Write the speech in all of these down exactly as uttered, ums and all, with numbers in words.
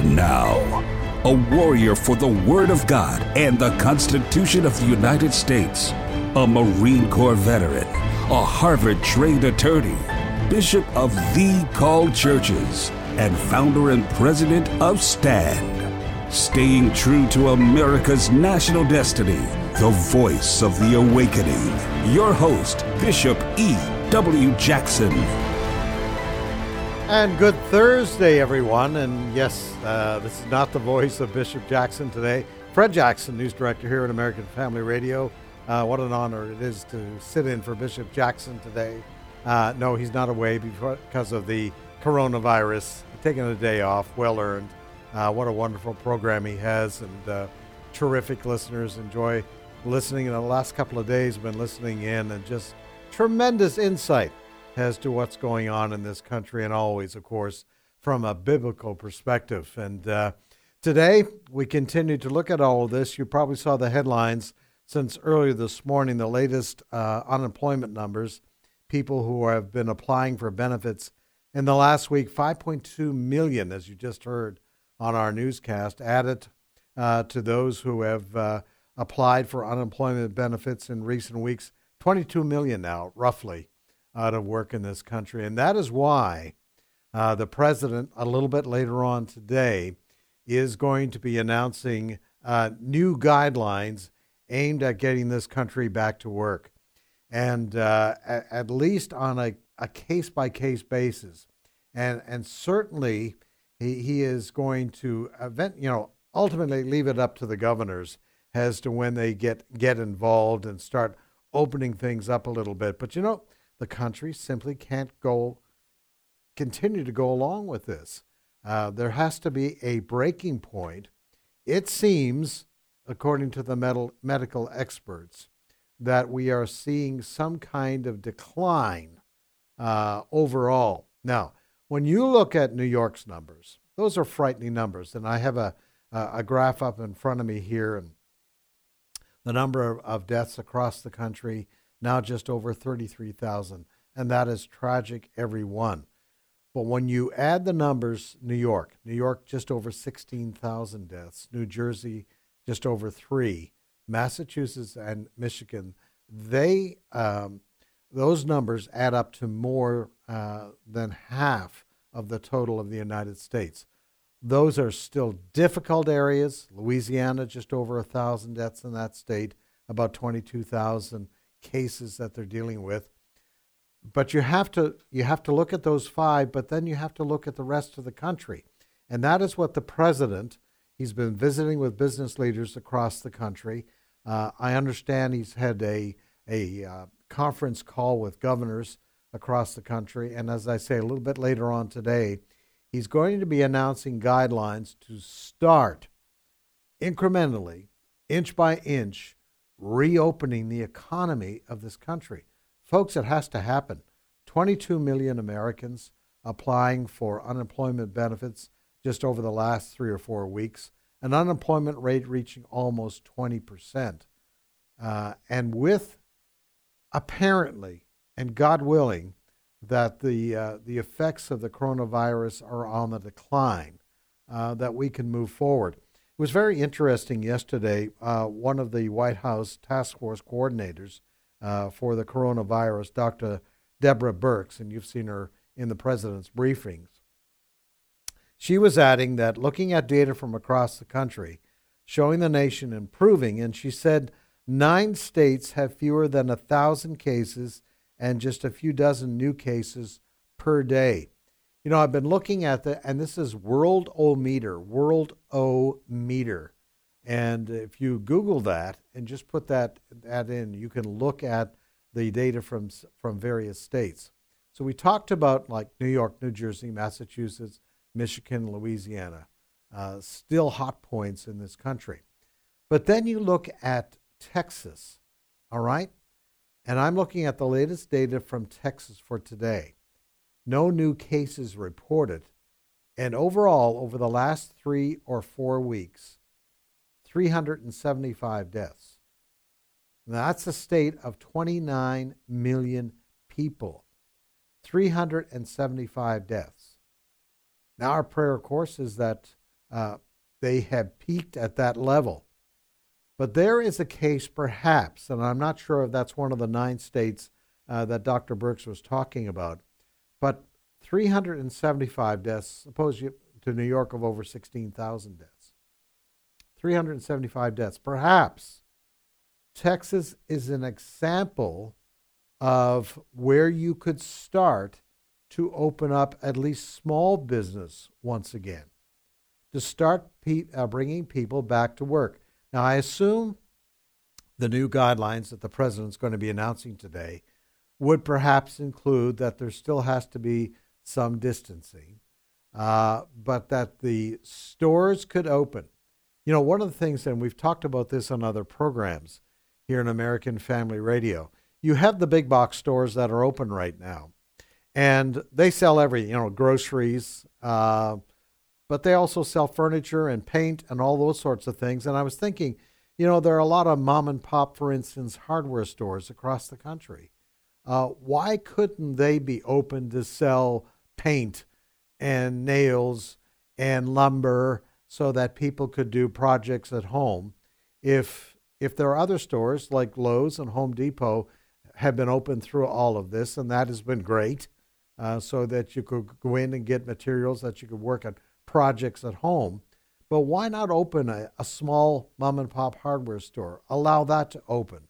And now, a warrior for the Word of God and the Constitution of the United States, a Marine Corps veteran, a Harvard-trained attorney, Bishop of the Called Churches, and founder and president of STAND. Staying true to America's national destiny, the voice of the awakening. Your host, Bishop E W. Jackson. And good Thursday, everyone. And yes, uh, this is not the voice of Bishop Jackson today. Fred Jackson, news director here at American Family Radio. Uh, what an honor it is to sit in for Bishop Jackson today. Uh, no, he's not away because of the coronavirus. Taking a day off, well earned. Uh, what a wonderful program he has, and uh, terrific listeners. Enjoy listening. In the last couple of days, been listening in, and just tremendous insight as to what's going on in this country, and always, of course, from a biblical perspective. And uh, today, we continue to look at all of this. You probably saw the headlines since earlier this morning, the latest uh, unemployment numbers, people who have been applying for benefits in the last week, five point two million, as you just heard on our newscast, added uh, to those who have uh, applied for unemployment benefits in recent weeks. twenty-two million now, roughly, out of work in this country. And that is why uh, the president, a little bit later on today, is going to be announcing uh, new guidelines aimed at getting this country back to work. And uh, at, at least on a, a case-by-case basis. And and certainly he, he is going to, event, you know, ultimately leave it up to the governors as to when they get, get involved and start opening things up a little bit. But, you know, the country simply can't go, continue to go along with this. Uh, there has to be a breaking point. It seems, according to the med- medical experts, that we are seeing some kind of decline uh, overall. Now, when you look at New York's numbers, those are frightening numbers. And I have a, a, a graph up in front of me here, and the number of, of deaths across the country, now just over thirty-three thousand, and that is tragic, every one. But when you add the numbers, New York, New York just over sixteen thousand deaths, New Jersey just over three, Massachusetts and Michigan, they um, those numbers add up to more uh, than half of the total of the United States. Those are still difficult areas. Louisiana, just over a thousand deaths in that state, about twenty-two thousand cases that they're dealing with. But you have to you have to look at those five, but then you have to look at the rest of the country. And that is what the president, he's been visiting with business leaders across the country. Uh, I understand he's had a, a uh, conference call with governors across the country. And as I say, a little bit later on today, he's going to be announcing guidelines to start incrementally, inch by inch, reopening the economy of this country. Folks, it has to happen. twenty-two million Americans applying for unemployment benefits just over the last three or four weeks, an unemployment rate reaching almost twenty percent. Uh, and with, apparently, and God willing, that the uh, the effects of the coronavirus are on the decline, uh, that we can move forward. It was very interesting yesterday. Uh, one of the White House task force coordinators uh, for the coronavirus, Doctor Deborah Birx, and you've seen her in the president's briefings, she was adding that looking at data from across the country, showing the nation improving, and she said nine states have fewer than a thousand cases and just a few dozen new cases per day. You know, I've been looking at the, and this is World O Meter, World O Meter. And if you Google that and just put that, that in, you can look at the data from, from various states. So we talked about like New York, New Jersey, Massachusetts, Michigan, Louisiana, uh, still hot points in this country. But then you look at Texas, all right? And I'm looking at the latest data from Texas for today. No new cases reported. And overall, over the last three or four weeks, three hundred seventy-five deaths. Now, that's a state of twenty-nine million people. three hundred seventy-five deaths. Now, our prayer, of course, is that uh, they have peaked at that level. But there is a case perhaps, and I'm not sure if that's one of the nine states uh, that Doctor Birx was talking about, but three hundred seventy-five deaths, suppose you to New York of over sixteen thousand deaths. three hundred seventy-five deaths. Perhaps Texas is an example of where you could start to open up at least small business once again, to start pe- uh, bringing people back to work. Now, I assume the new guidelines that the president's going to be announcing today would perhaps include that there still has to be some distancing, uh, but that the stores could open. You know, one of the things, and we've talked about this on other programs here in American Family Radio, you have the big box stores that are open right now, and they sell every, you know, groceries, uh, but they also sell furniture and paint and all those sorts of things. And I was thinking, you know, there are a lot of mom and pop, for instance, hardware stores across the country. Uh, why couldn't they be open to sell paint and nails and lumber so that people could do projects at home? If if there are other stores like Lowe's and Home Depot have been open through all of this, and that has been great, uh, so that you could go in and get materials that you could work on projects at home. But why not open a, a small mom and pop hardware store? Allow that to open.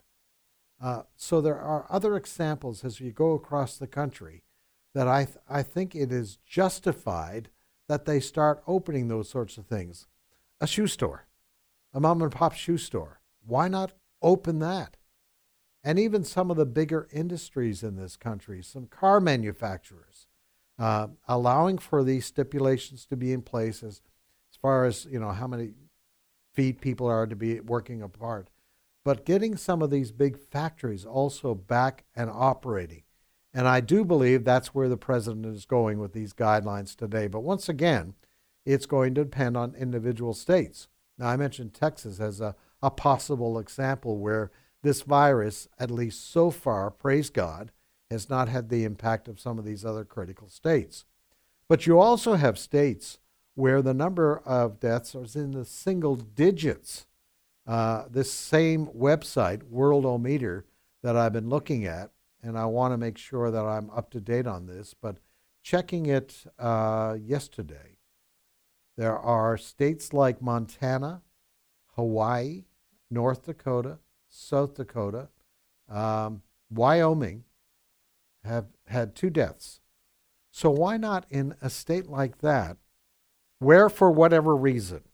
Uh, so there are other examples as you go across the country that I th- I think it is justified that they start opening those sorts of things. A shoe store, a mom and pop shoe store. Why not open that? And even some of the bigger industries in this country, some car manufacturers, uh, allowing for these stipulations to be in place as, as far as, you know, how many feet people are to be working apart. But getting some of these big factories also back and operating. And I do believe that's where the president is going with these guidelines today. But once again, it's going to depend on individual states. Now, I mentioned Texas as a, a possible example where this virus, at least so far, praise God, has not had the impact of some of these other critical states. But you also have states where the number of deaths is in the single digits. Uh, this same website, Worldometer, that I've been looking at, and I want to make sure that I'm up to date on this, but checking it uh, yesterday, there are states like Montana, Hawaii, North Dakota, South Dakota, um, Wyoming have had two deaths. So why not in a state like that, where for whatever reason,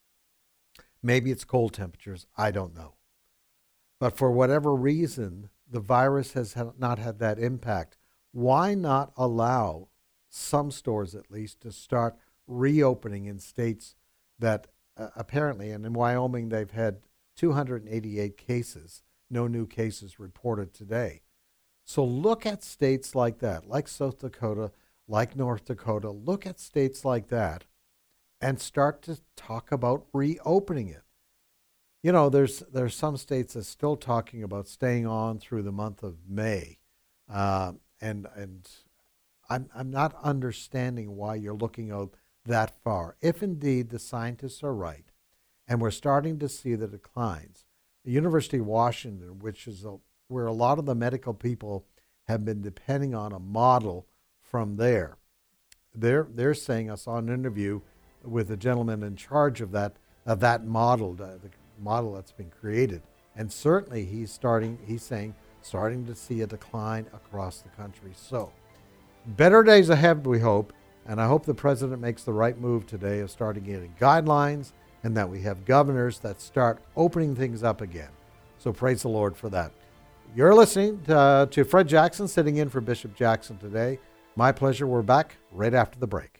maybe it's cold temperatures, I don't know, but for whatever reason, the virus has not had that impact, why not allow some stores at least to start reopening in states that uh, apparently, and in Wyoming, they've had two hundred eighty-eight cases, no new cases reported today. So look at states like that, like South Dakota, like North Dakota, look at states like that and start to talk about reopening it. You know, there's there's some states that's still talking about staying on through the month of May, uh, and and I'm I'm not understanding why you're looking out that far. If indeed the scientists are right, and we're starting to see the declines, the University of Washington, which is a, where a lot of the medical people have been depending on a model from there, they're they're saying, I saw an interview with the gentleman in charge of that of that model, uh, the model that's been created, and certainly he's starting he's saying starting to see a decline across the country. So better days ahead, we hope, and I hope the president makes the right move today of starting getting guidelines, and that we have governors that start opening things up again. So praise the Lord for that. You're listening to, uh, to Fred Jackson, sitting in for Bishop Jackson today. My pleasure. We're back right after the break.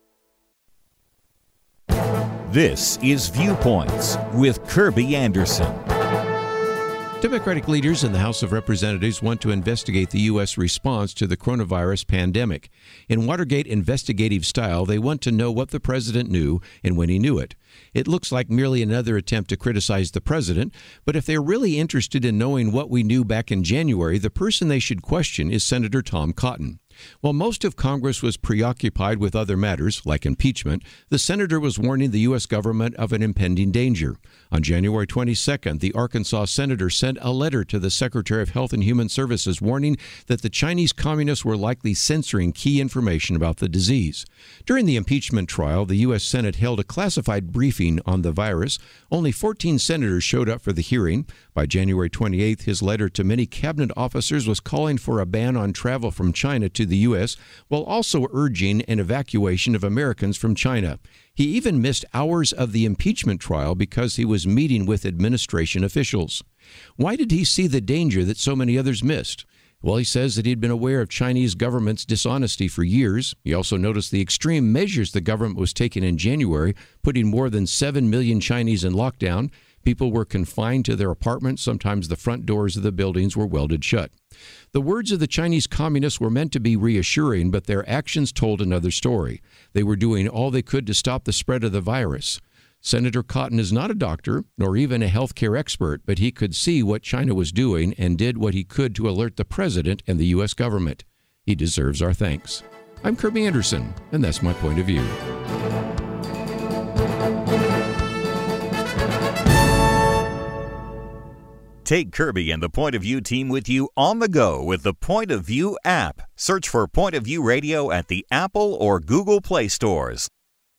This is Viewpoints with Kirby Anderson. Democratic leaders in the House of Representatives want to investigate the U S response to the coronavirus pandemic. In Watergate investigative style, they want to know what the president knew and when he knew it. It looks like merely another attempt to criticize the president, but if they're really interested in knowing what we knew back in January, the person they should question is Senator Tom Cotton. While most of Congress was preoccupied with other matters, like impeachment, the senator was warning the U S government of an impending danger. On January twenty-second, the Arkansas senator sent a letter to the Secretary of Health and Human Services warning that the Chinese communists were likely censoring key information about the disease. During the impeachment trial, the U S Senate held a classified briefing on the virus. Only fourteen senators showed up for the hearing. By January twenty-eighth, his letter to many cabinet officers was calling for a ban on travel from China to the U S, while also urging an evacuation of Americans from China. He even missed hours of the impeachment trial because he was meeting with administration officials. Why did he see the danger that so many others missed? Well, he says that he'd been aware of Chinese government's dishonesty for years. He also noticed the extreme measures the government was taking in January, putting more than seven million Chinese in lockdown. People were confined to their apartments. Sometimes the front doors of the buildings were welded shut. The words of the Chinese communists were meant to be reassuring, but their actions told another story. They were doing all they could to stop the spread of the virus. Senator Cotton is not a doctor, nor even a healthcare expert, but he could see what China was doing and did what he could to alert the president and the U S government. He deserves our thanks. I'm Kirby Anderson, and that's my point of view. Take Kirby and the Point of View team with you on the go with the Point of View app. Search for Point of View Radio at the Apple or Google Play stores.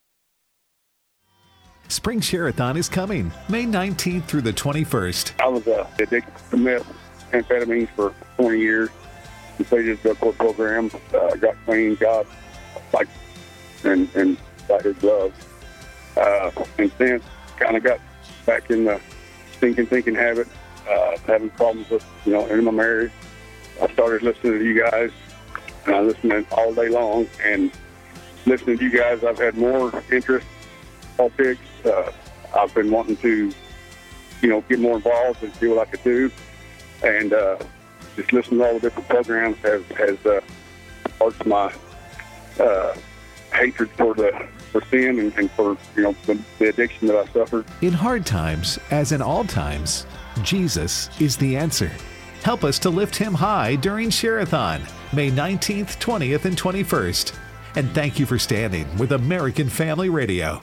Spring Share-a-thon is coming May nineteenth through the twenty-first. I was uh, addicted to meth, amphetamines for twenty years. Completed the drug court program, uh, got clean, got like, and, and got his gloves. Uh, and since kind of got back in the stinking thinking habit. Uh, having problems with, you know, in my marriage. I started listening to you guys, and I listened all day long. And listening to you guys, I've had more interest in politics. Uh, I've been wanting to, you know, get more involved and see what I could do. And uh, just listening to all the different programs has has uh, sparked my uh, hatred for the for sin and, and for, you know, the, the addiction that I suffered. In hard times, as in all times, Jesus is the answer. Help us to lift him high during Share-a-thon, May nineteenth, twentieth, and twenty-first. And thank you for standing with American Family Radio.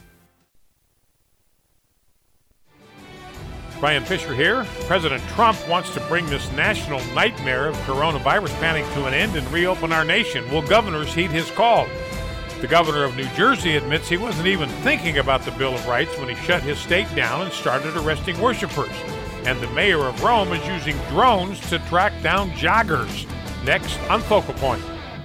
Brian Fisher here. President Trump wants to bring this national nightmare of coronavirus panic to an end and reopen our nation. Will governors heed his call? The governor of New Jersey admits he wasn't even thinking about the Bill of Rights when he shut his state down and started arresting worshipers. And the mayor of Rome is using drones to track down joggers. Next on Focal Point.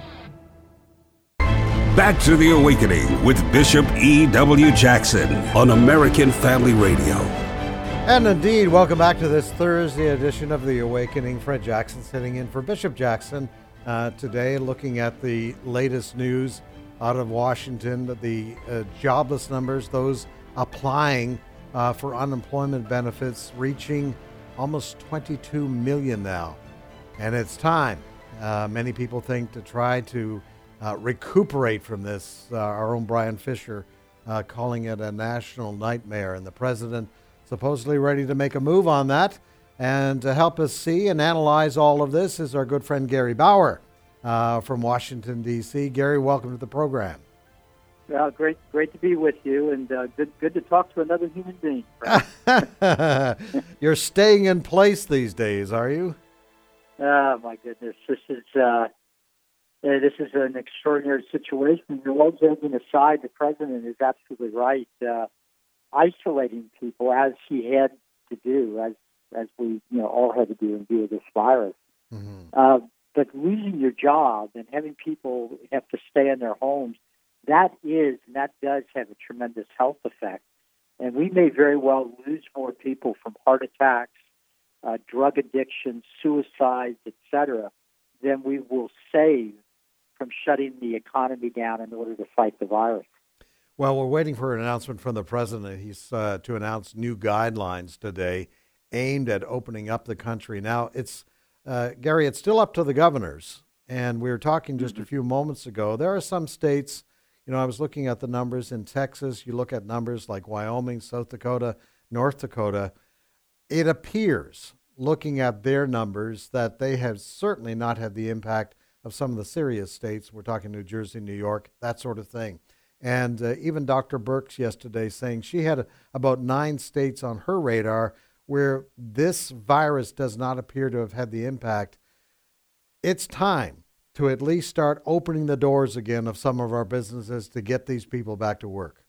Back to the Awakening with Bishop E W. Jackson on American Family Radio. And indeed, welcome back to this Thursday edition of The Awakening. Fred Jackson sitting in for Bishop Jackson uh, today, looking at the latest news out of Washington, the uh, jobless numbers, those applying uh, for unemployment benefits, reaching almost twenty-two million now. And it's time, uh, many people think, to try to uh, recuperate from this. Uh, our own Brian Fisher uh, calling it a national nightmare, and the president supposedly ready to make a move on that. And to help us see and analyze all of this is our good friend Gary Bauer uh, from Washington, D C Gary, welcome to the program. Well, great, great to be with you, and uh, good, good to talk to another human being. You're staying in place these days, are you? Oh my goodness, this is uh, this is an extraordinary situation. All joking aside, the president is absolutely right. Uh, isolating people, as he had to do, as as we you know all had to do in view of this virus. Mm-hmm. Uh, but losing your job and having people have to stay in their homes, that is, and that does have a tremendous health effect. And we may very well lose more people from heart attacks, uh, drug addiction, suicides, et cetera, than we will save from shutting the economy down in order to fight the virus. Well, we're waiting for an announcement from the president. He's uh, to announce new guidelines today aimed at opening up the country. Now, it's uh, Gary, it's still up to the governors. And we were talking just mm-hmm. a few moments ago. There are some states, you know, I was looking at the numbers in Texas. You look at numbers like Wyoming, South Dakota, North Dakota. It appears, looking at their numbers, that they have certainly not had the impact of some of the serious states. We're talking New Jersey, New York, that sort of thing. And uh, even Doctor Birx yesterday saying she had about nine states on her radar where this virus does not appear to have had the impact. It's time to at least start opening the doors again of some of our businesses to get these people back to work.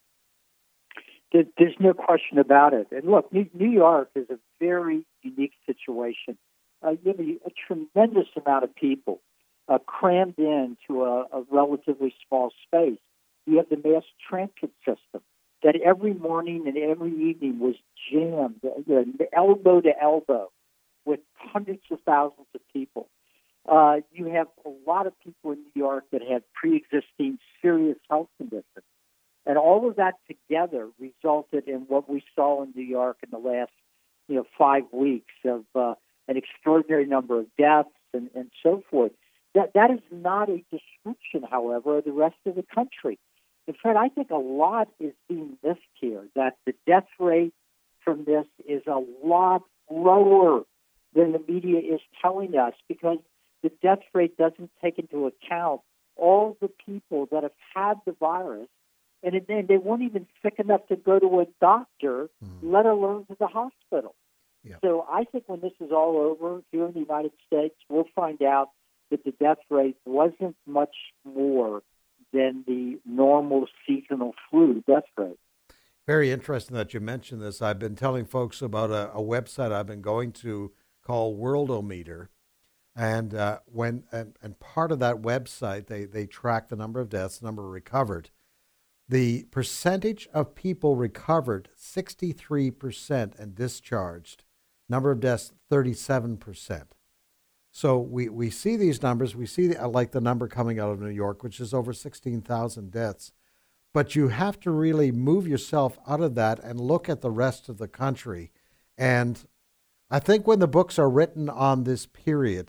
There's no question about it. And look, New York is a very unique situation. Uh, you have a, a tremendous amount of people uh, crammed into a, a relatively small space. You have the mass transit system that every morning and every evening was jammed, you know, elbow to elbow, with hundreds of thousands of people. Uh, you have a lot of people in New York that have pre-existing serious health conditions. And all of that together resulted in what we saw in New York in the last, you know, five weeks of uh, an extraordinary number of deaths and, and so forth. That that is not a description, however, of the rest of the country. In fact, I think a lot is being missed here, that the death rate from this is a lot lower than the media is telling us, because the death rate doesn't take into account all the people that have had the virus, and it, they weren't even sick enough to go to a doctor, mm. let alone to the hospital. Yeah. So I think when this is all over here in the United States, we'll find out that the death rate wasn't much more than the normal seasonal flu death rate. Very interesting that you mentioned this. I've been telling folks about a, a website I've been going to called Worldometer. And uh, when and, and part of that website, they, they track the number of deaths, the number recovered. The percentage of people recovered, sixty-three percent, and discharged. Number of deaths, thirty-seven percent. So we, we see these numbers. We see, the, like the number coming out of New York, which is over sixteen thousand deaths. But you have to really move yourself out of that and look at the rest of the country. And I think when the books are written on this period,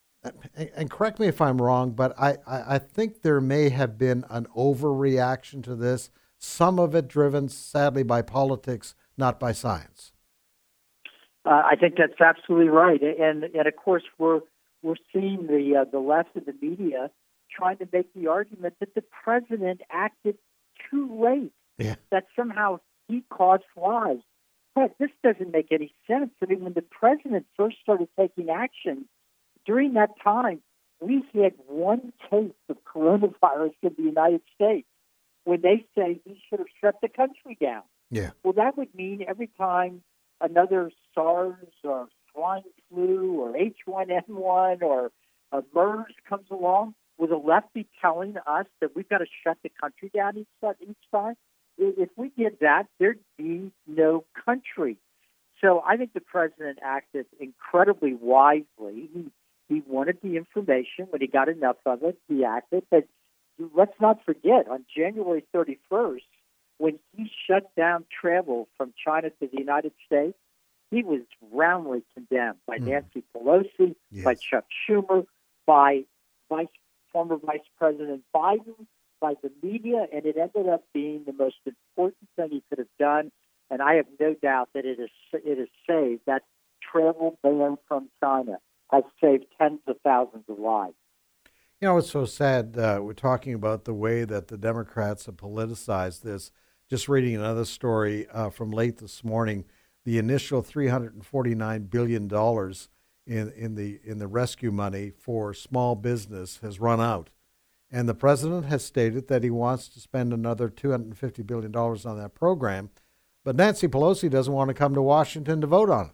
and correct me if I'm wrong, but I, I, I think there may have been an overreaction to this, some of it driven, sadly, by politics, not by science. Uh, I think that's absolutely right, and and of course we're we're seeing the uh, the left of the media trying to make the argument that the president acted too late, yeah. that somehow he caused lives. But this doesn't make any sense. I mean, when the president first started taking action, during that time, we had one case of coronavirus in the United States. When they say he should have shut the country down, yeah. Well, that would mean every time another SARS or swine flu or H one N one or a MERS comes along, will the left be telling us that we've got to shut the country down each, each time? If we did that, there'd be no country. So I think the president acted incredibly wisely. He, he wanted the information. When he got enough of it, he acted. But let's not forget, on January thirty-first, when he shut down travel from China to the United States, he was roundly condemned by mm. Nancy Pelosi, yes. by Chuck Schumer, by Vice, former Vice President Biden, by the media, and it ended up being the most important thing he could have done. And I have no doubt that it is it has saved, that travel ban from China has saved tens of thousands of lives. You know, it's so sad. Uh, we're talking about the way that the Democrats have politicized this. Just reading another story uh, from late this morning, the initial three hundred forty-nine billion dollars in, in the in the rescue money for small business has run out. And the president has stated that he wants to spend another two hundred fifty billion dollars on that program. But Nancy Pelosi doesn't want to come to Washington to vote on it.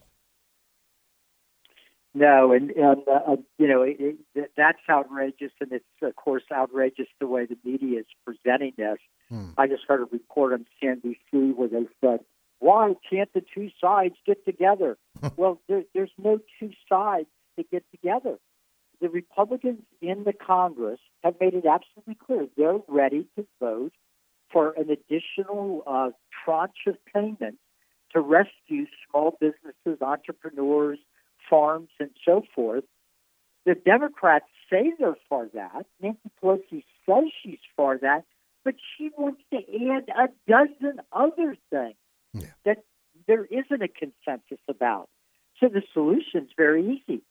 No, and, and uh, you know, it, it, that's outrageous, and it's, of course, outrageous the way the media is presenting this. Hmm. I just heard a report on C N B C where they said, why can't the two sides get together? Well, there, there's no two sides to get together. The Republicans in the Congress have made it absolutely clear they're ready to vote for an additional uh, tranche of payments to rescue small businesses, entrepreneurs, farms, and so forth. The Democrats say they're for that. Nancy Pelosi says she's for that, but she wants to add a dozen other things yeah. that there isn't a consensus about. So the solution's very easy.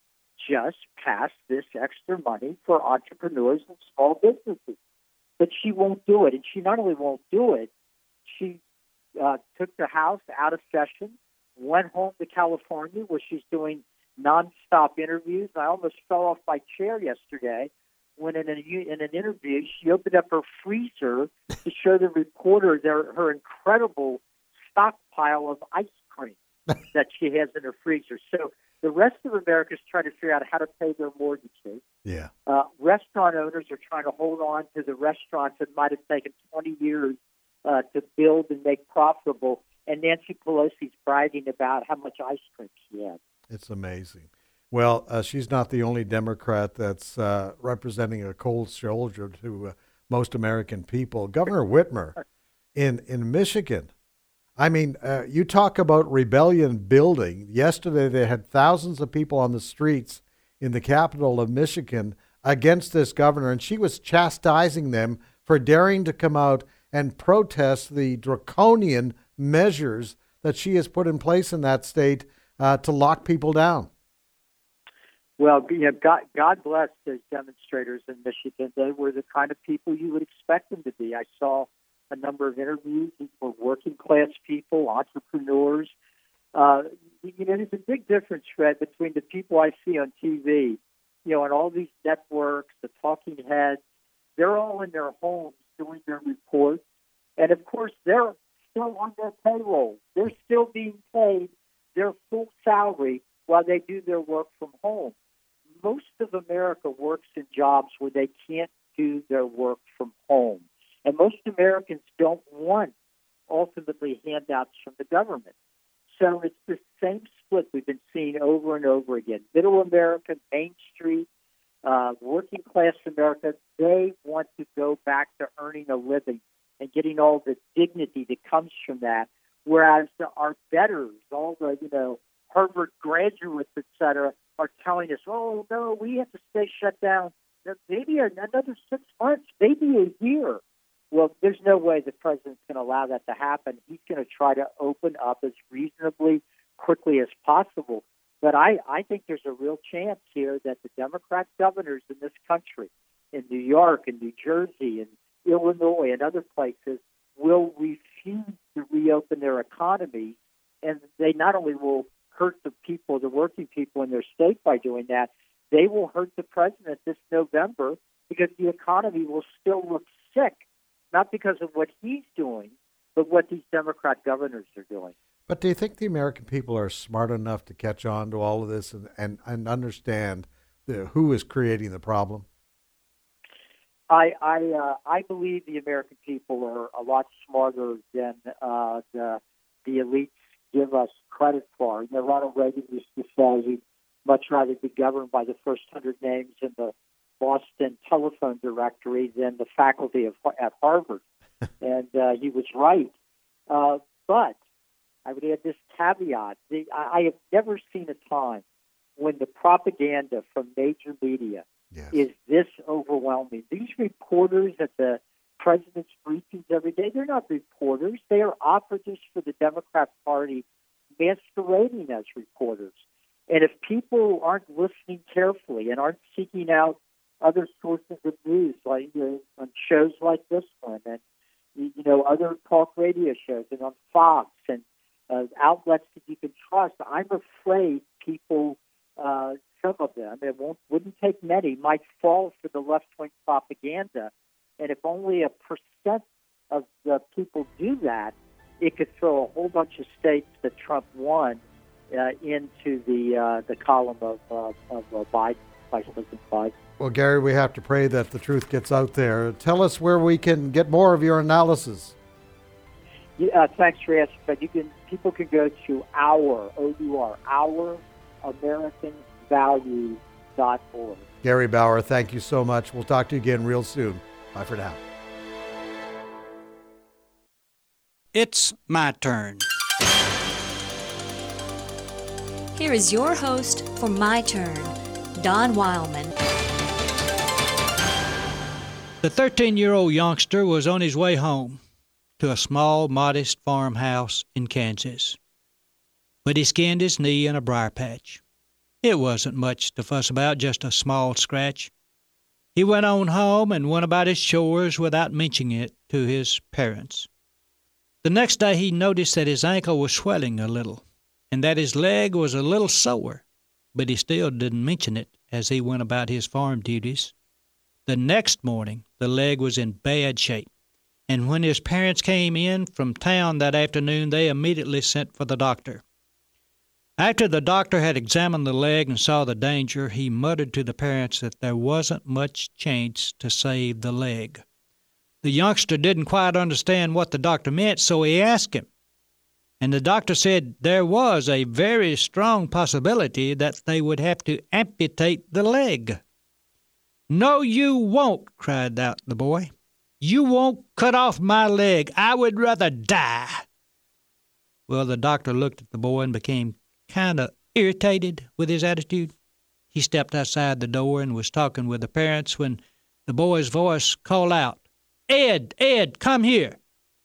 just passed this extra money for entrepreneurs and small businesses. But she won't do it. And she not only won't do it, she uh, took the House out of session, went home to California where she's doing nonstop interviews. I almost fell off my chair yesterday when in, a, in an interview she opened up her freezer to show the reporter their, her incredible stockpile of ice cream that she has in her freezer. So the rest of America is trying to figure out how to pay their mortgages. Yeah. Uh, restaurant owners are trying to hold on to the restaurants that might have taken twenty years uh, to build and make profitable. And Nancy Pelosi's bragging about how much ice cream she has. It's amazing. Well, uh, she's not the only Democrat that's uh, representing a cold shoulder to uh, most American people. Governor Whitmer in, in Michigan, I mean, uh, you talk about rebellion building. Yesterday, they had thousands of people on the streets in the capital of Michigan against this governor, and she was chastising them for daring to come out and protest the draconian measures that she has put in place in that state uh, to lock people down. Well, you know, God, God bless those demonstrators in Michigan. They were the kind of people you would expect them to be. I saw a number of interviews for working class people, entrepreneurs. Uh, you know, there's a big difference, Fred, between the people I see on T V, you know, and all these networks, the talking heads. They're all in their homes doing their reports. And, of course, they're still on their payroll. They're still being paid their full salary while they do their work from home. Most of America works in jobs where they can't do their work from home. And most Americans don't want, ultimately, handouts from the government. So it's the same split we've been seeing over and over again. Middle America, Main Street, uh, working class America, they want to go back to earning a living and getting all the dignity that comes from that, whereas the, our betters, all the, you know, Harvard graduates, et cetera, are telling us, oh, no, we have to stay shut down maybe another six months, maybe a year. Well, there's no way the president's going to allow that to happen. He's going to try to open up as reasonably quickly as possible. But I, I think there's a real chance here that the Democrat governors in this country, in New York and New Jersey and Illinois and other places, will refuse to reopen their economy. And they not only will hurt the people, the working people in their state by doing that, they will hurt the president this November because the economy will still look sick, not because of what he's doing, but what these Democrat governors are doing. But do you think the American people are smart enough to catch on to all of this and, and, and understand the, who is creating the problem? I I, uh, I believe the American people are a lot smarter than uh, the, the elites give us credit for. You know, Ronald Reagan used to say he'd much rather be governed by the first hundred names in the Boston telephone directory than the faculty of at Harvard. And uh, he was right. Uh, but I would add this caveat. The, I, I have never seen a time when the propaganda from major media yes. is this overwhelming. These reporters at the president's briefings every day, they're not reporters. They are operatives for the Democrat Party masquerading as reporters. And if people aren't listening carefully and aren't seeking out other sources of news, like you know, on shows like this one, and you know other talk radio shows, and on Fox, and uh, outlets that you can trust, I'm afraid people, uh, some of them, it won't wouldn't take many, might fall for the left-wing propaganda. And if only a percent of the people do that, it could throw a whole bunch of states that Trump won uh, into the uh, the column of uh, of uh, Biden, Vice President Biden. Well, Gary, we have to pray that the truth gets out there. Tell us where we can get more of your analysis. Yeah, uh, thanks for asking. But you can people can go to our O U R our American Values dot org. Gary Bauer, thank you so much. We'll talk to you again real soon. Bye for now. It's my turn. Here is your host for My Turn, Don Wildman. The thirteen-year-old youngster was on his way home to a small, modest farmhouse in Kansas, but he skinned his knee in a briar patch. It wasn't much to fuss about, just a small scratch. He went on home and went about his chores without mentioning it to his parents. The next day he noticed that his ankle was swelling a little, and that his leg was a little sore, but he still didn't mention it as he went about his farm duties. The next morning the leg was in bad shape, and when his parents came in from town that afternoon, they immediately sent for the doctor. After the doctor had examined the leg and saw the danger, he muttered to the parents that there wasn't much chance to save the leg. The youngster didn't quite understand what the doctor meant, so he asked him. And the doctor said there was a very strong possibility that they would have to amputate the leg. "No, you won't," cried out the boy. "You won't cut off my leg. I would rather die." Well, the doctor looked at the boy and became kind of irritated with his attitude. He stepped outside the door and was talking with the parents when the boy's voice called out, "Ed, Ed, come here."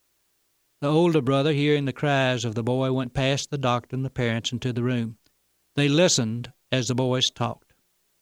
The older brother, hearing the cries of the boy, went past the doctor and the parents into the room. They listened as the boys talked.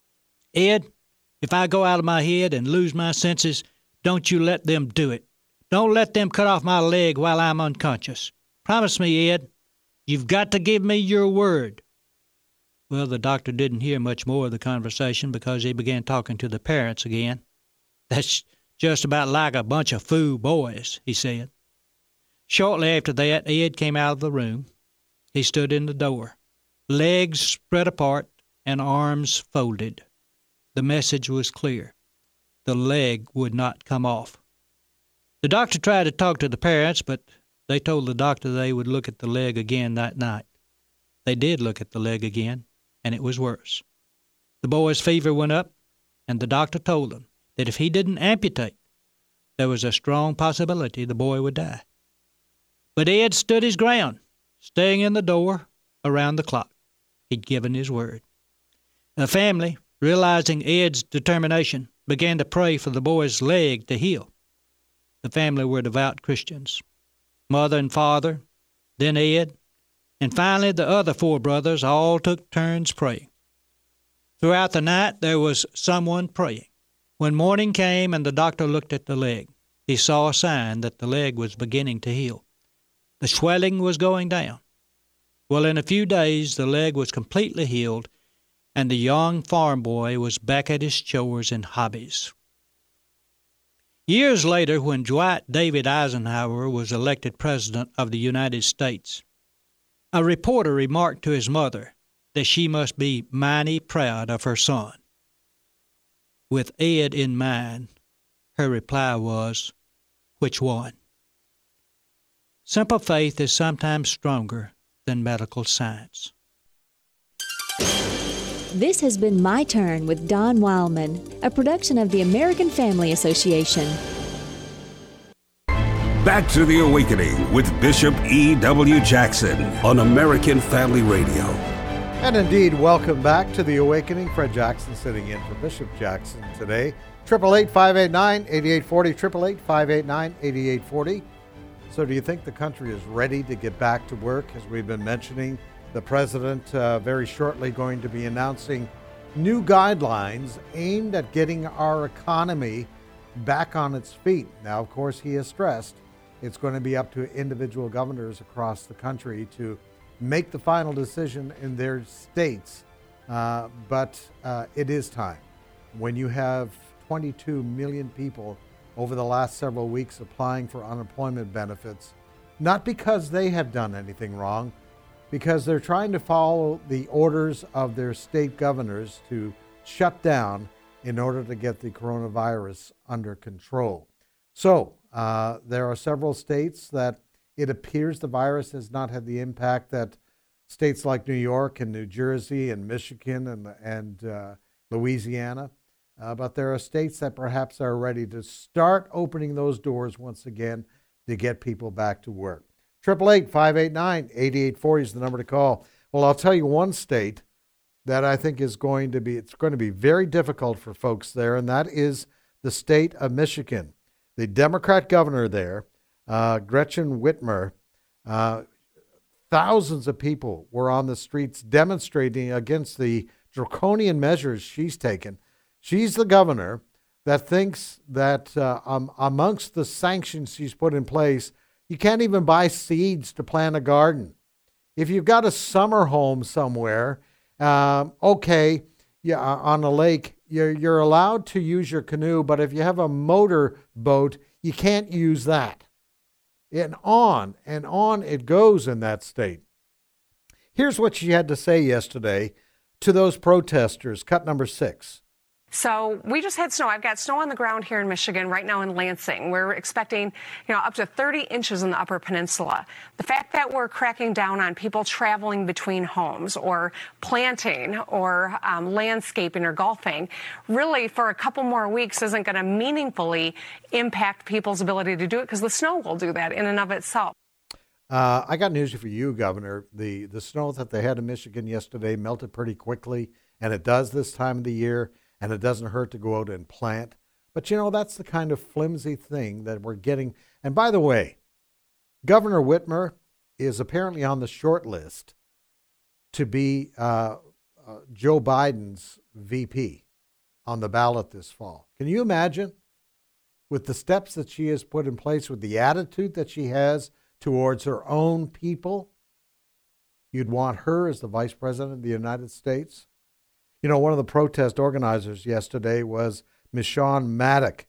"Ed, if I go out of my head and lose my senses, don't you let them do it. Don't let them cut off my leg while I'm unconscious. Promise me, Ed. You've got to give me your word." Well, the doctor didn't hear much more of the conversation because he began talking to the parents again. "That's just about like a bunch of fool boys," he said. Shortly after that, Ed came out of the room. He stood in the door, legs spread apart and arms folded. The message was clear. The leg would not come off. The doctor tried to talk to the parents, but they told the doctor they would look at the leg again that night. They did look at the leg again, and it was worse. The boy's fever went up, and the doctor told them that if he didn't amputate, there was a strong possibility the boy would die. But Ed stood his ground, staying in the door around the clock. He'd given his word. The family, realizing Ed's determination, began to pray for the boy's leg to heal. The family were devout Christians. Mother and father, then Ed, and finally the other four brothers all took turns praying. Throughout the night there was someone praying. When morning came and the doctor looked at the leg, he saw a sign that the leg was beginning to heal. The swelling was going down. Well, in a few days the leg was completely healed, and the young farm boy was back at his chores and hobbies. Years later, when Dwight David Eisenhower was elected President of the United States, a reporter remarked to his mother that she must be mighty proud of her son. With Ed in mind, her reply was, "Which one?" Simple faith is sometimes stronger than medical science. This has been My Turn with Don Wildman, a production of the American Family Association. Back to the Awakening with Bishop E W. Jackson on American Family Radio. And indeed, welcome back to the Awakening. Fred Jackson sitting in for Bishop Jackson today. eight eight eight, five eight nine, eight eight four zero, eight eight eight, five eight nine, eight eight four zero. So do you think the country is ready to get back to work? As we've been mentioning, the president uh, very shortly going to be announcing new guidelines aimed at getting our economy back on its feet. Now, of course, he has stressed it's going to be up to individual governors across the country to make the final decision in their states. Uh, but uh, it is time. When you have twenty-two million people over the last several weeks applying for unemployment benefits, not because they have done anything wrong, because they're trying to follow the orders of their state governors to shut down in order to get the coronavirus under control. So uh, there are several states that it appears the virus has not had the impact that states like New York and New Jersey and Michigan and, and uh, Louisiana. Uh, but there are states that perhaps are ready to start opening those doors once again to get people back to work. eight eight eight, five eight nine, eight eight four zero is the number to call. Well, I'll tell you one state that I think is going to be, it's going to be very difficult for folks there, and that is the state of Michigan. The Democrat governor there, uh, Gretchen Whitmer, uh, thousands of people were on the streets demonstrating against the draconian measures she's taken. She's the governor that thinks that uh, um, amongst the sanctions she's put in place, you can't even buy seeds to plant a garden. If you've got a summer home somewhere, um, okay, yeah, on a lake, you're, you're allowed to use your canoe, but if you have a motor boat, you can't use that. And on and on it goes in that state. Here's what she had to say yesterday to those protesters. Cut number six. So we just had snow. I've got snow on the ground here in Michigan right now in Lansing. We're expecting, you know, up to thirty inches in the Upper Peninsula. The fact that we're cracking down on people traveling between homes or planting or um, landscaping or golfing really for a couple more weeks isn't going to meaningfully impact people's ability to do it because the snow will do that in and of itself. Uh, I got news for you, Governor. The, the snow that they had in Michigan yesterday melted pretty quickly, and it does this time of the year. And it doesn't hurt to go out and plant. But, you know, that's the kind of flimsy thing that we're getting. And by the way, Governor Whitmer is apparently on the short list to be uh, uh, Joe Biden's V P on the ballot this fall. Can you imagine, with the steps that she has put in place, with the attitude that she has towards her own people, you'd want her as the vice president of the United States? You know, one of the protest organizers yesterday was Michonne Maddock.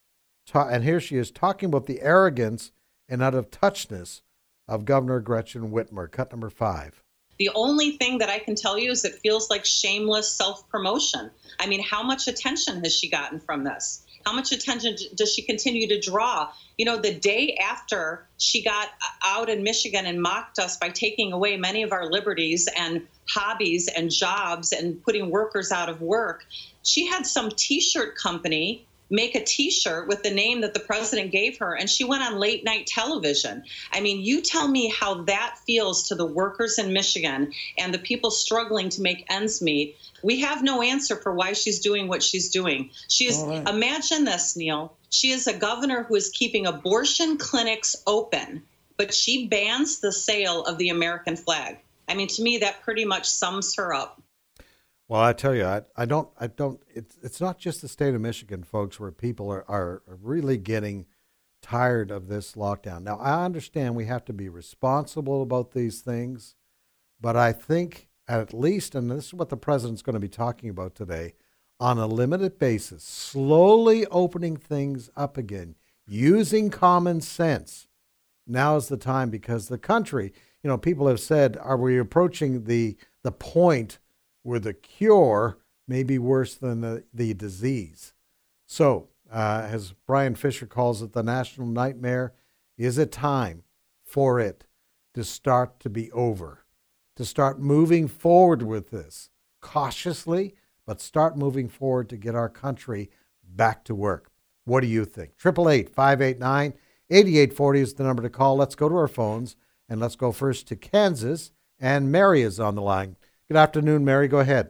And here she is talking about the arrogance and out-of-touchness of Governor Gretchen Whitmer. Cut number five. The only thing that I can tell you is it feels like shameless self-promotion. I mean, how much attention has she gotten from this? How much attention does she continue to draw? You know, the day after she got out in Michigan and mocked us by taking away many of our liberties and hobbies and jobs and putting workers out of work, she had some T-shirt company make a T-shirt with the name that the president gave her, and she went on late night television. I mean, you tell me how that feels to the workers in Michigan and the people struggling to make ends meet. We have no answer for why she's doing what she's doing. She is, right. Imagine this, Neil. She is a governor who is keeping abortion clinics open, but she bans the sale of the American flag. I mean, to me, that pretty much sums her up. Well, I tell you, I, I don't, I don't, it's, it's not just the state of Michigan, folks, where people are, are really getting tired of this lockdown. Now, I understand we have to be responsible about these things, but I think at least, and this is what the president's going to be talking about today, on a limited basis, slowly opening things up again, using common sense. Now is the time, because the country, you know, people have said, are we approaching the the point where the cure may be worse than the, the disease? So, uh, as Brian Fisher calls it, the national nightmare, is it time for it to start to be over, to start moving forward with this cautiously, but start moving forward to get our country back to work? What do you think? eight eight eight, five eight nine, eight eight four zero is the number to call. Let's go to our phones, and let's go first to Kansas, and Mary is on the line. Good afternoon, Mary. Go ahead.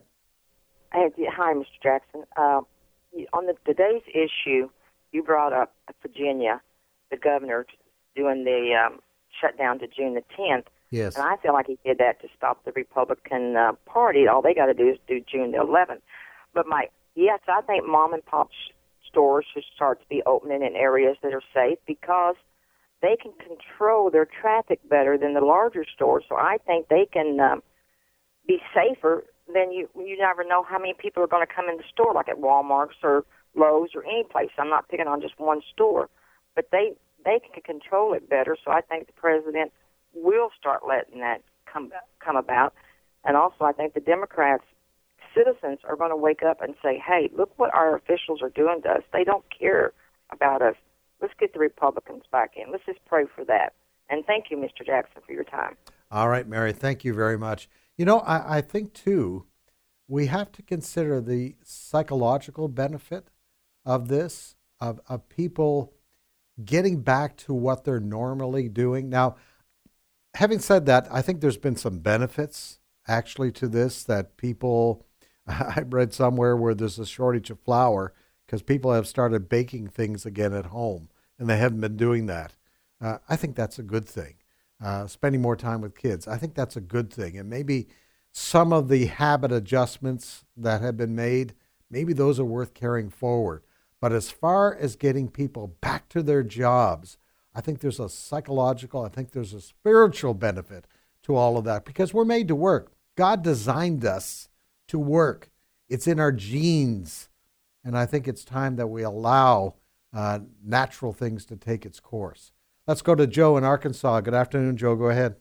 Hi, Mister Jackson. Uh, on the, today's issue, you brought up Virginia, the governor doing the um, shutdown to June the tenth. Yes. And I feel like he did that to stop the Republican uh, Party. All they got to do is do June the eleventh. But, my yes, I think mom and pop sh- stores should start to be opening in areas that are safe, because they can control their traffic better than the larger stores. So I think they can um, be safer. Then you you never know how many people are going to come in the store, like at Walmart's or Lowe's or any place. I'm not picking on just one store, but they they can control it better. So I think the president will start letting that come come about. And also, I think the Democrats, citizens, are going to wake up and say, "Hey, look what our officials are doing to us. They don't care about us. Let's get the Republicans back in. Let's just pray for that." And thank you, Mister Jackson, for your time. All right, Mary. Thank you very much. You know, I, I think, too, we have to consider the psychological benefit of this, of, of people getting back to what they're normally doing. Now, having said that, I think there's been some benefits, actually, to this, that people, I read somewhere where there's a shortage of flour because people have started baking things again at home, and they haven't been doing that. Uh, I think that's a good thing. Uh, spending more time with kids, I think that's a good thing. And maybe some of the habit adjustments that have been made, maybe those are worth carrying forward. But as far as getting people back to their jobs, I think there's a psychological, I think there's a spiritual benefit to all of that, because we're made to work. God designed us to work. It's in our genes. And I think it's time that we allow uh, natural things to take its course. Let's go to Joe in Arkansas. Good afternoon, Joe. Go ahead.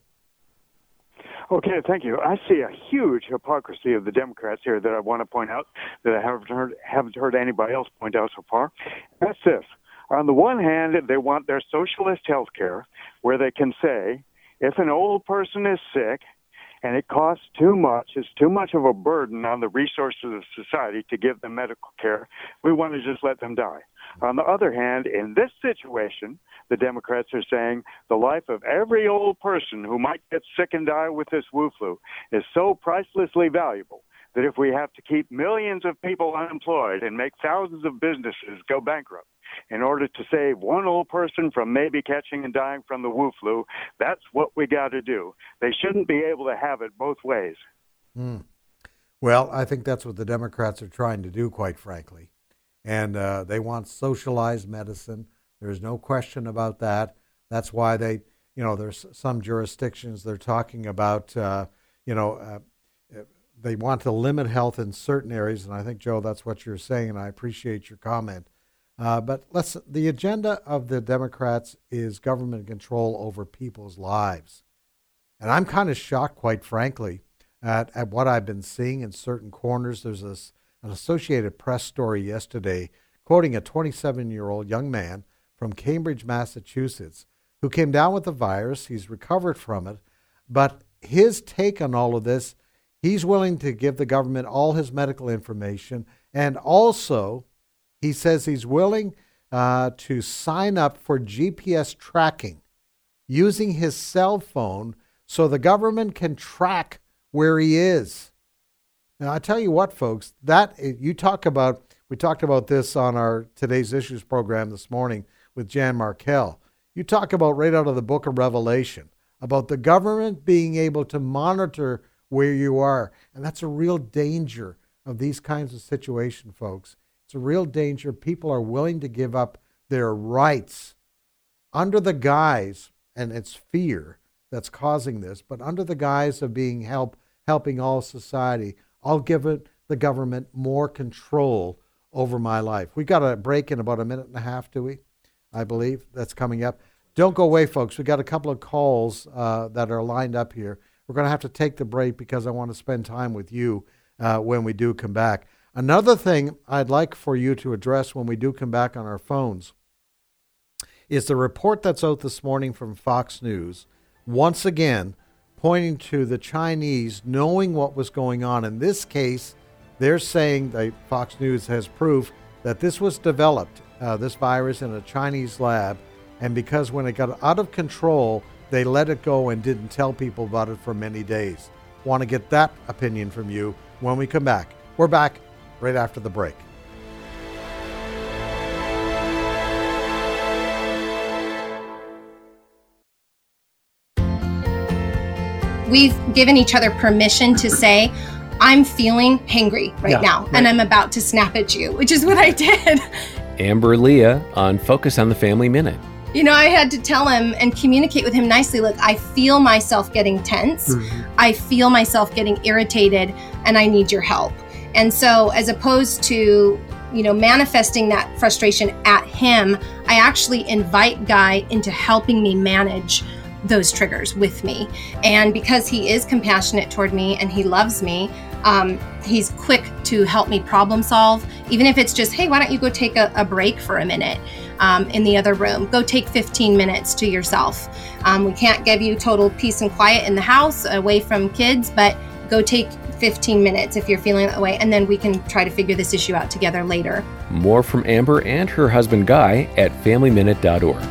Okay, thank you. I see a huge hypocrisy of the Democrats here that I want to point out that I haven't heard, haven't heard anybody else point out so far. That's this. On the one hand, they want their socialist health care, where they can say, if an old person is sick and it costs too much, it's too much of a burden on the resources of society to give them medical care, we want to just let them die. On the other hand, in this situation, the Democrats are saying the life of every old person who might get sick and die with this Wu flu is so pricelessly valuable that if we have to keep millions of people unemployed and make thousands of businesses go bankrupt in order to save one old person from maybe catching and dying from the Wu flu, that's what we got to do. They shouldn't be able to have it both ways. Mm. Well, I think that's what the Democrats are trying to do, quite frankly. And uh, they want socialized medicine. There's no question about that. That's why they, you know, there's some jurisdictions they're talking about, uh, you know, uh, they want to limit health in certain areas. And I think, Joe, that's what you're saying, and I appreciate your comment. Uh, but let's, the agenda of the Democrats is government control over people's lives. And I'm kind of shocked, quite frankly, at, at what I've been seeing in certain corners. There's this, an Associated Press story yesterday quoting a twenty-seven-year-old young man from Cambridge, Massachusetts, who came down with the virus. He's recovered from it. But his take on all of this, he's willing to give the government all his medical information. And also, he says he's willing uh, to sign up for G P S tracking using his cell phone so the government can track where he is. Now, I tell you what, folks, that you talk about, we talked about this on our Today's Issues program this morning with Jan Markell. You talk about right out of the book of Revelation, about the government being able to monitor where you are. And that's a real danger of these kinds of situations, folks. It's a real danger. People are willing to give up their rights under the guise, and it's fear that's causing this, but under the guise of being help, helping all society, I'll give it, the government more control over my life. We got a break in about a minute and a half, do we? I believe that's coming up. Don't go away, folks. We got a couple of calls uh, that are lined up here. We're going to have to take the break because I want to spend time with you uh, when we do come back. Another thing I'd like for you to address when we do come back on our phones is the report that's out this morning from Fox News, once again pointing to the Chinese knowing what was going on. In this case, they're saying that Fox News has proof that this was developed, uh, this virus, in a Chinese lab, and because when it got out of control, they let it go and didn't tell people about it for many days. Want to get that opinion from you when we come back. We're back right after the break. We've given each other permission to say, I'm feeling hangry right yeah, now, right. and I'm about to snap at you, which is what I did. Amber Leah on Focus on the Family Minute. You know, I had to tell him and communicate with him nicely. Look, I feel myself getting tense. Mm-hmm. I feel myself getting irritated, and I need your help. And so as opposed to, you know, manifesting that frustration at him, I actually invite Guy into helping me manage those triggers with me. And because he is compassionate toward me and he loves me, um, he's quick to help me problem solve. Even if it's just, hey, why don't you go take a, a break for a minute um, in the other room? Go take fifteen minutes to yourself. Um, we can't give you total peace and quiet in the house away from kids, but go take fifteen minutes if you're feeling that way, and then we can try to figure this issue out together later. More from Amber and her husband Guy at family minute dot org.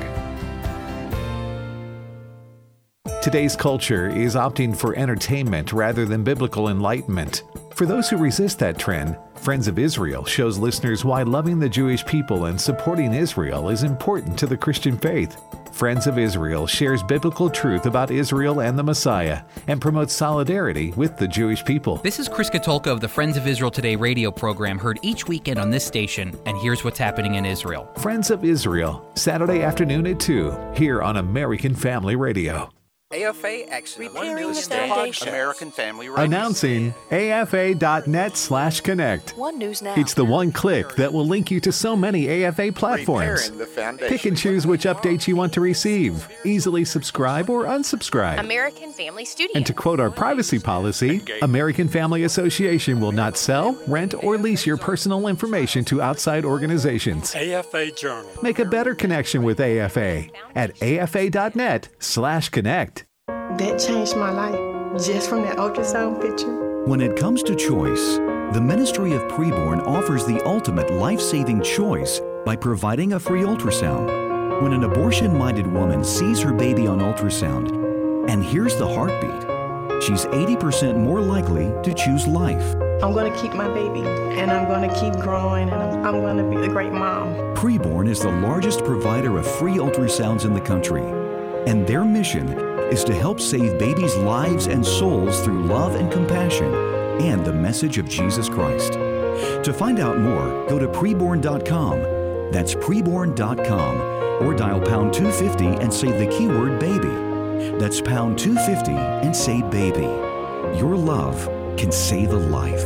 Today's culture is opting for entertainment rather than biblical enlightenment. For For those who resist that trend, Friends of Israel shows listeners why loving the Jewish people and supporting Israel is important to the Christian faith. Friends of Israel shares biblical truth about Israel and the Messiah and promotes solidarity with the Jewish people. This is Chris Katulka of the Friends of Israel Today radio program, heard each weekend on this station, and here's what's happening in Israel. Friends of Israel, Saturday afternoon at two, here on American Family Radio. A F A Action. Repairing the foundation. American Family Radio. Announcing A F A dot net slash connect. One News Now. It's the one click that will link you to so many A F A platforms. Repairing the foundation. Pick and choose which updates you want to receive. Easily subscribe or unsubscribe. American Family Studio. And to quote our privacy policy, American Family Association will not sell, rent, or lease your personal information to outside organizations. A F A Journal. Make a better connection with A F A at A F A dot net slash connect. That changed my life, just from that ultrasound picture. When it comes to choice, the Ministry of Preborn offers the ultimate life-saving choice by providing a free ultrasound. When an abortion-minded woman sees her baby on ultrasound and hears the heartbeat, she's eighty percent more likely to choose life. I'm going to keep my baby, and I'm going to keep growing, and I'm, I'm going to be a great mom. Preborn is the largest provider of free ultrasounds in the country, and their mission is to help save babies' lives and souls through love and compassion and the message of Jesus Christ. To find out more, go to preborn dot com. That's preborn dot com, or dial pound two fifty and say the keyword baby. That's pound two fifty and say baby. Your love can save a life.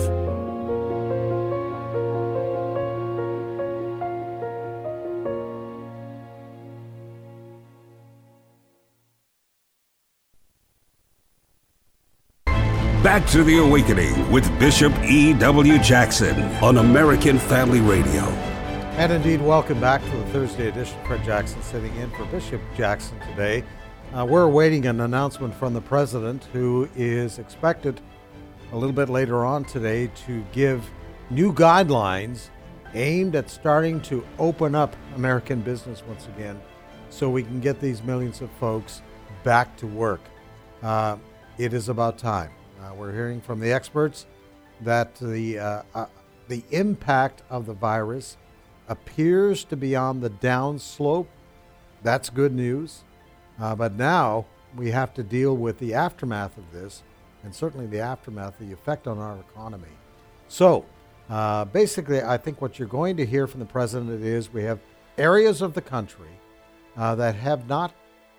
Back to the Awakening with Bishop E W. Jackson on American Family Radio. And indeed, welcome back to the Thursday edition. Fred Jackson sitting in for Bishop Jackson today. Uh, we're awaiting an announcement from the president, who is expected a little bit later on today to give new guidelines aimed at starting to open up American business once again so we can get these millions of folks back to work. Uh, it is about time. Uh, we're hearing from the experts that the uh, uh, the impact of the virus appears to be on the downslope. That's good news. Uh, but now we have to deal with the aftermath of this, and certainly the aftermath, the effect on our economy. So uh, basically, I think what you're going to hear from the president is we have areas of the country uh, that have not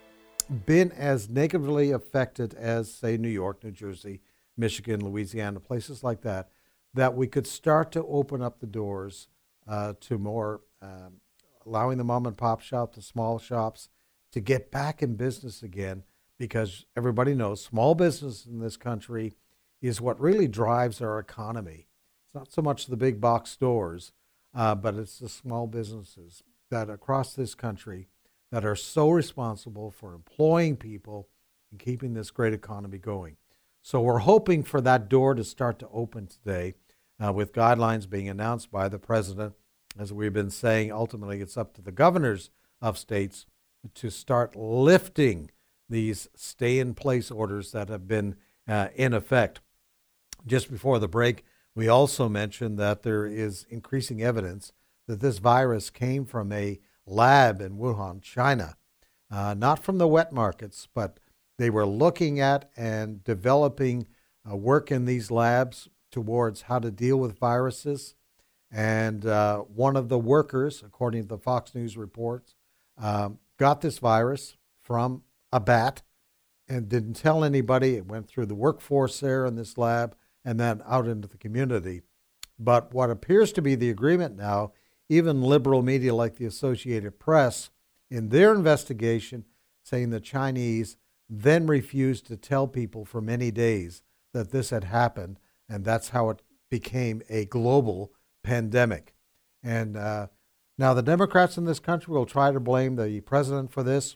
been as negatively affected as, say, New York, New Jersey, Michigan, Louisiana, places like that, that we could start to open up the doors uh, to more, um, allowing the mom and pop shop, the small shops, to get back in business again, because everybody knows small business in this country is what really drives our economy. It's not so much the big box stores, uh, but it's the small businesses that across this country that are so responsible for employing people and keeping this great economy going. So we're hoping for that door to start to open today uh, with guidelines being announced by the president. As we've been saying, ultimately it's up to the governors of states to start lifting these stay-in-place orders that have been uh, in effect. Just before the break, we also mentioned that there is increasing evidence that this virus came from a lab in Wuhan, China, uh, not from the wet markets, but they were looking at and developing uh, work in these labs towards how to deal with viruses. And uh, one of the workers, according to the Fox News reports, um, got this virus from a bat and didn't tell anybody. It went through the workforce there in this lab and then out into the community. But what appears to be the agreement now, even liberal media like the Associated Press, in their investigation, saying the Chinese then refused to tell people for many days that this had happened, and that's how it became a global pandemic. And uh, now the Democrats in this country will try to blame the president for this,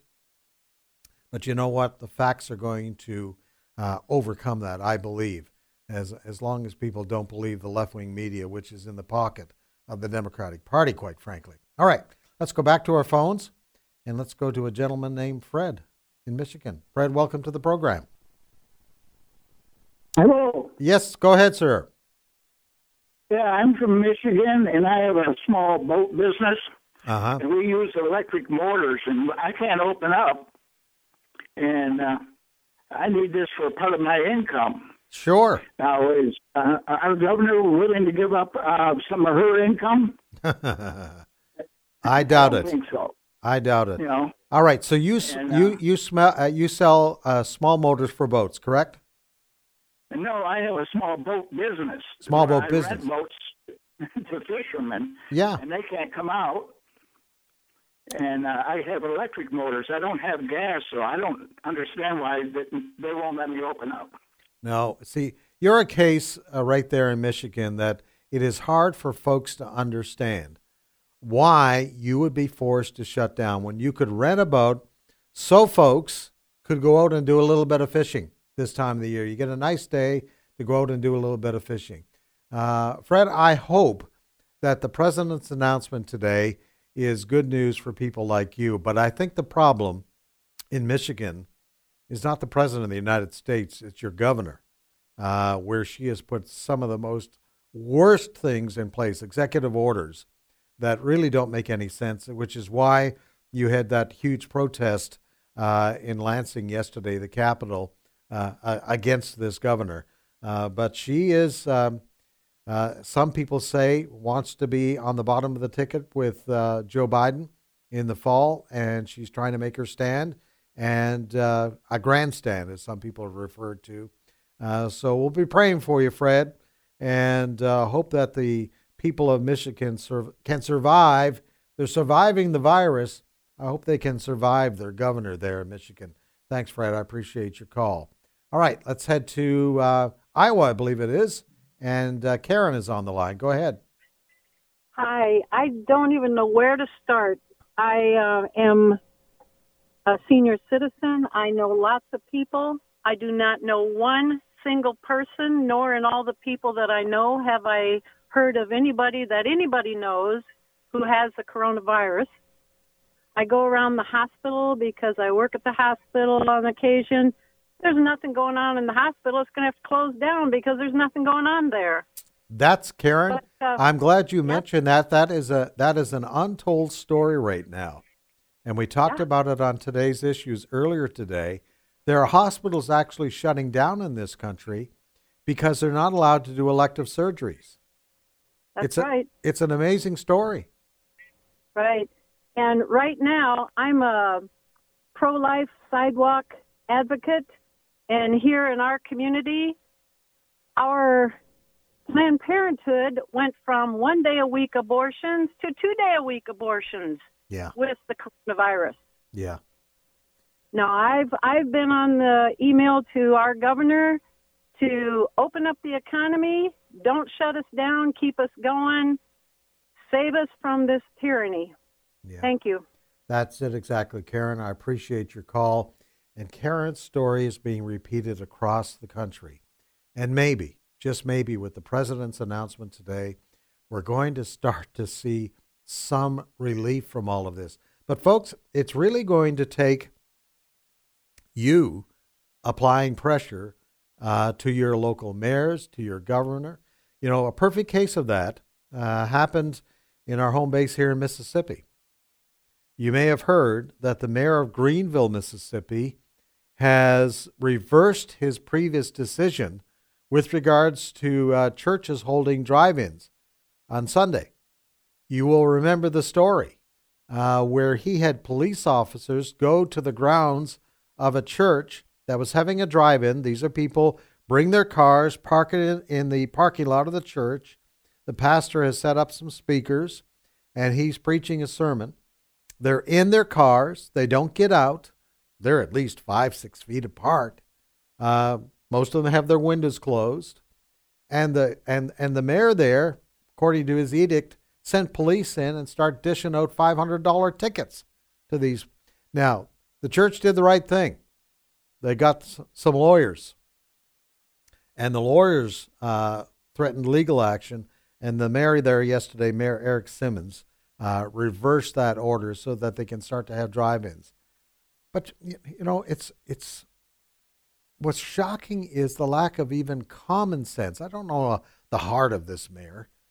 but you know what? The facts are going to uh, overcome that, I believe, as as long as people don't believe the left-wing media, which is in the pocket of the Democratic Party, quite frankly. All right, let's go back to our phones, and let's go to a gentleman named Fred in Michigan. Fred, welcome to the program. Hello. Yes, go ahead, sir. Yeah, I'm from Michigan, and I have a small boat business. Uh-huh. And we use electric motors, and I can't open up. And uh, I need this for part of my income. Sure. Now, is uh, our governor willing to give up uh, some of her income? I doubt I it. don't think so. I doubt it. You know? All right. So you s And, uh, you you smell uh, you sell uh, small motors for boats, correct? No, I have a small boat business. Small where boat I business. rent boats to fishermen. Yeah. And they can't come out. And uh, I have electric motors. I don't have gas, so I don't understand why they, they won't let me open up. No. See, you're a case uh, right there in Michigan that it is hard for folks to understand why you would be forced to shut down when you could rent a boat so folks could go out and do a little bit of fishing this time of the year. You get a nice day to go out and do a little bit of fishing. Uh, Fred, I hope that the president's announcement today is good news for people like you. But I think the problem in Michigan is not the president of the United States. It's your governor, uh, where she has put some of the most worst things in place, executive orders that really don't make any sense, which is why you had that huge protest uh, in Lansing yesterday, the Capitol, uh, uh, against this governor. Uh, but she is, um, uh, some people say, wants to be on the bottom of the ticket with uh, Joe Biden in the fall, and she's trying to make her stand, and uh, a grandstand, as some people have referred to. Uh, so we'll be praying for you, Fred, and uh, hope that the people of Michigan sur- can survive. They're surviving the virus. I hope they can survive their governor there in Michigan. Thanks, Fred. I appreciate your call. All right, let's head to uh, Iowa, I believe it is. And uh, Karen is on the line. Go ahead. Hi. I don't even know where to start. I uh, am a senior citizen. I know lots of people. I do not know one single person, nor in all the people that I know have I heard of anybody that anybody knows who has the coronavirus. I go around the hospital because I work at the hospital on occasion. There's nothing going on in the hospital. It's going to have to close down because there's nothing going on there. That's Karen. But, uh, I'm glad you mentioned that. That is a that is an untold story right now. And we talked Yeah. about it on today's issues earlier today. There are hospitals actually shutting down in this country because they're not allowed to do elective surgeries. That's it's right. A, it's an amazing story. Right. And right now, I'm a pro-life sidewalk advocate. And here in our community, our Planned Parenthood went from one-day-a-week abortions to two-day-a-week abortions Yeah. with the coronavirus. Yeah. Now, I've I've been on the email to our governor to open up the economy, don't shut us down, keep us going, save us from this tyranny. Yeah. Thank you. That's it exactly, Karen. I appreciate your call. And Karen's story is being repeated across the country. And maybe, just maybe, with the president's announcement today, we're going to start to see some relief from all of this. But folks, it's really going to take you applying pressure uh, to your local mayors, to your governor. You know, a perfect case of that uh, happened in our home base here in Mississippi. You may have heard that the mayor of Greenville, Mississippi, has reversed his previous decision with regards to uh, churches holding drive-ins on Sunday. You will remember the story uh, where he had police officers go to the grounds of a church that was having a drive-in. These are people bring their cars, park it in, in the parking lot of the church. The pastor has set up some speakers, and he's preaching a sermon. They're in their cars. They don't get out. They're at least five, six feet apart. Uh, most of them have their windows closed. And the and and the mayor there, according to his edict, sent police in and start dishing out five hundred dollars tickets to these. Now, the church did the right thing. They got some lawyers. And the lawyers uh, threatened legal action. And the mayor there yesterday, Mayor Eric Simmons, uh, reversed that order so that they can start to have drive-ins. But, you know, it's it's what's shocking is the lack of even common sense. I don't know uh, the heart of this mayor.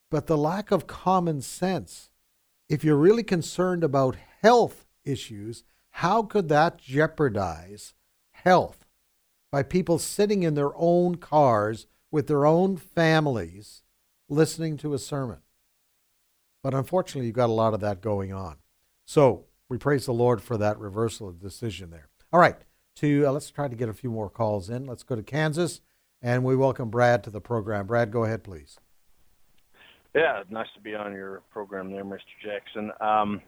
but the lack of common sense. If you're really concerned about health issues, how could that jeopardize health by people sitting in their own cars with their own families listening to a sermon? But unfortunately, you've got a lot of that going on. So we praise the Lord for that reversal of decision there. All right, to uh, let's try to get a few more calls in. Let's go to Kansas, and we welcome Brad to the program. Brad, go ahead, please. Yeah, nice to be on your program there, Mister Jackson. Um,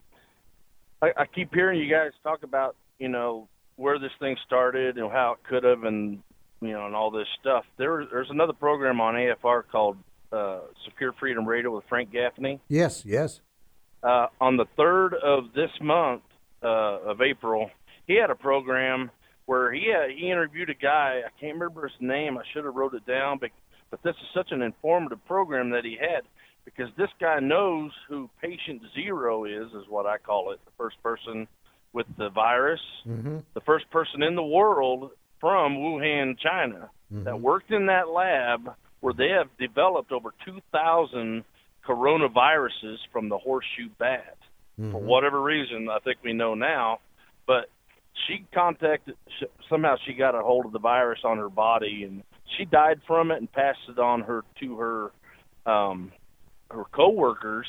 I, I keep hearing you guys talk about, you know, where this thing started and how it could have, and you know, and all this stuff. There, there's another program on A F R called uh, Secure Freedom Radio with Frank Gaffney. Yes, yes. Uh, on the third of this month uh, of April, he had a program where he had, he interviewed a guy. I can't remember his name. I should have wrote it down, but but this is such an informative program that he had, because this guy knows who patient zero is, is what I call it, the first person with the virus, mm-hmm. the first person in the world from Wuhan, China, mm-hmm. that worked in that lab where they have developed over two thousand coronaviruses from the horseshoe bat. Mm-hmm. For whatever reason, I think we know now, but she contacted, somehow she got a hold of the virus on her body, and she died from it and passed it on her to her um, her coworkers.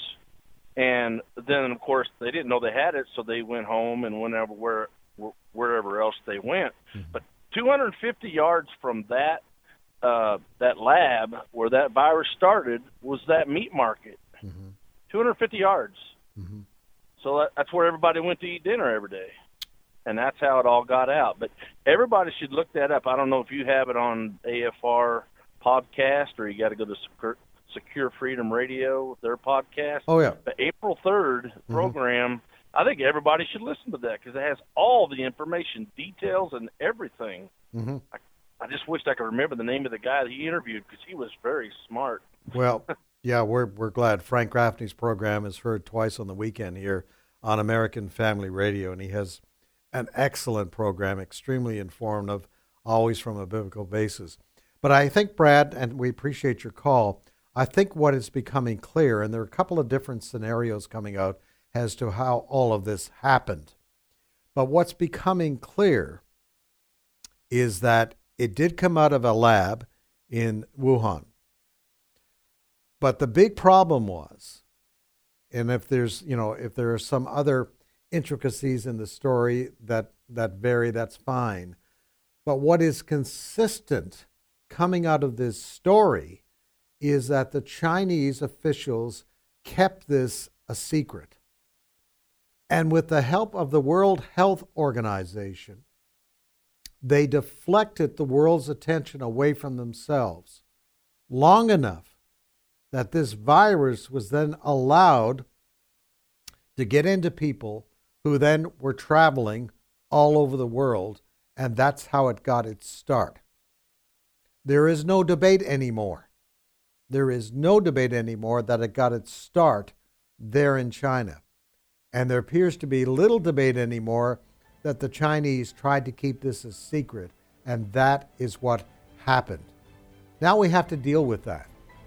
And then, of course, they didn't know they had it, so they went home and went everywhere, wherever else they went. Mm-hmm. But two hundred fifty yards from that uh, that lab where that virus started was that meat market. Mm-hmm. two hundred fifty yards. Mm-hmm. So that, that's where everybody went to eat dinner every day. And that's how it all got out. But everybody should look that up. I don't know if you have it on A F R podcast, or you got to go to Secure, Secure Freedom Radio, their podcast. Oh, yeah. The April third Mm-hmm. program, I think everybody should listen to that, because it has all the information, details, and everything. Mm-hmm. I, I just wished I could remember the name of the guy that he interviewed, because he was very smart. Well, yeah, we're we're glad. Frank Gaffney's program is heard twice on the weekend here on American Family Radio, and he has an excellent program, extremely informative, always from a biblical basis. But I think, Brad, and we appreciate your call, I think what is becoming clear, and there are a couple of different scenarios coming out as to how all of this happened. But what's becoming clear is that it did come out of a lab in Wuhan. But the big problem was, and if there's, you know, if there are some other intricacies in the story that, that vary, that's fine. But what is consistent coming out of this story is that the Chinese officials kept this a secret. And with the help of the World Health Organization, they deflected the world's attention away from themselves long enough that this virus was then allowed to get into people who then were traveling all over the world, and that's how it got its start. There is no debate anymore. There is no debate anymore that it got its start there in China. And there appears to be little debate anymore that the Chinese tried to keep this a secret, and that is what happened. Now we have to deal with that.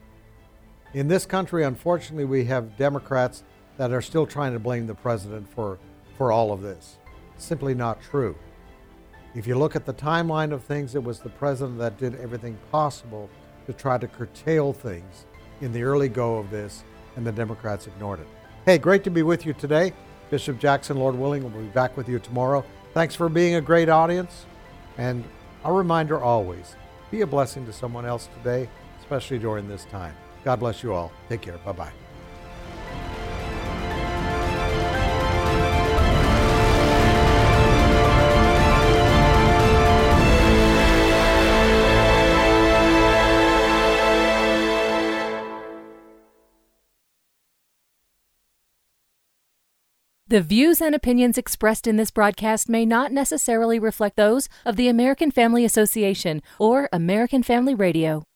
In this country, unfortunately, we have Democrats that are still trying to blame the president for, for all of this. Simply not true. If you look at the timeline of things, it was the president that did everything possible to try to curtail things in the early go of this, and the Democrats ignored it. Hey, great to be with you today. Bishop Jackson, Lord willing, will be back with you tomorrow. Thanks for being a great audience. And a reminder always, be a blessing to someone else today, especially during this time. God bless you all. Take care. Bye-bye. The views and opinions expressed in this broadcast may not necessarily reflect those of the American Family Association or American Family Radio.